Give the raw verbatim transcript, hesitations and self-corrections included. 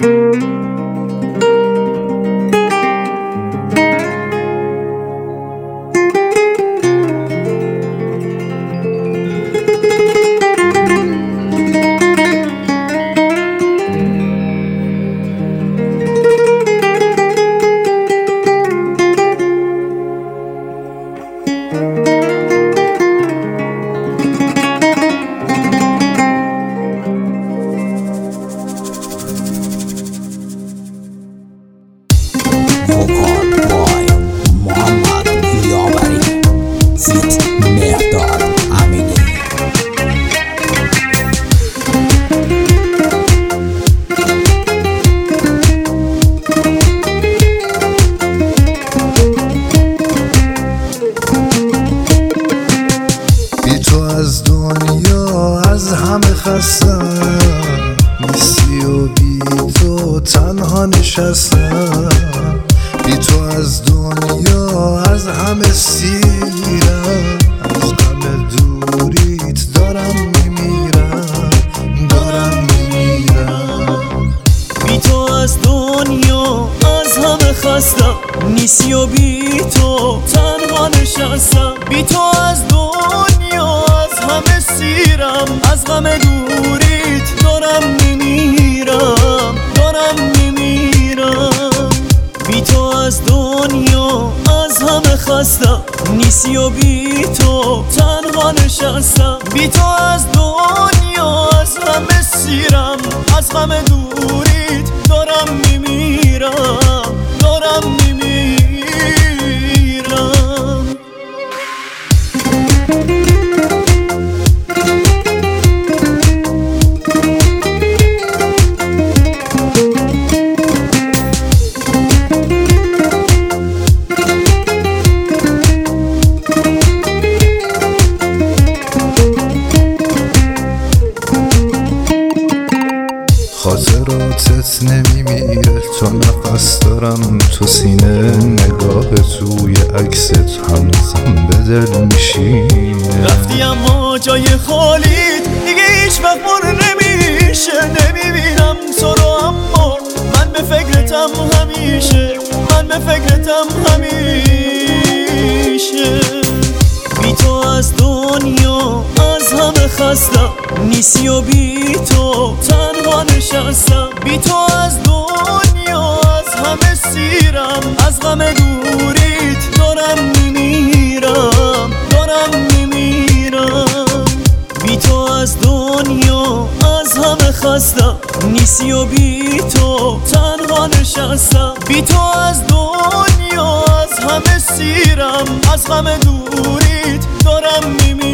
از دنیا از همه خستم، نیستی و بی تو تنها نشستم. بی تو از دنیا از همه سیرم، از غم دوریت دارم میمیرم، دارم میمیرم. بی تو از دنیا از همه خستم، نیستی و بی تو تنها نشستم. بی تو از دنیا از همه سیرم، از غم دوریت دارم میمیرم، دارم میمیرم. بی تو از دنیا از همه خستم، نیستی و بی تو تنها نشستم. بی تو از دنیا از همه سیرم، از غم دوریت دارم میمیرم، دارم میمیرم. خاطراتت نمیمیره، تو نفس دارم تو سینه، نگاه توی عکست هنوزم به دل میشینه. رفتی اما جای خالیت دیگه هیچ وقت پر نمیشه. نمیبینم تو رو اما من به فکرتم همیشه، من به فکرتم همیشه. بی تو از دنیا از همه خستم، نیستی و بی تو تنها نشستم. بی تو از دنیا از همه سیرم، از غم دوریت دارم میمیرم، دارم میمیرم. بی تو از دنیا از همه خستم، نیستی و بی تو تنها نشستم. بی تو از دنیا از همه سیرم، از غم دوریت دارم میمیرم.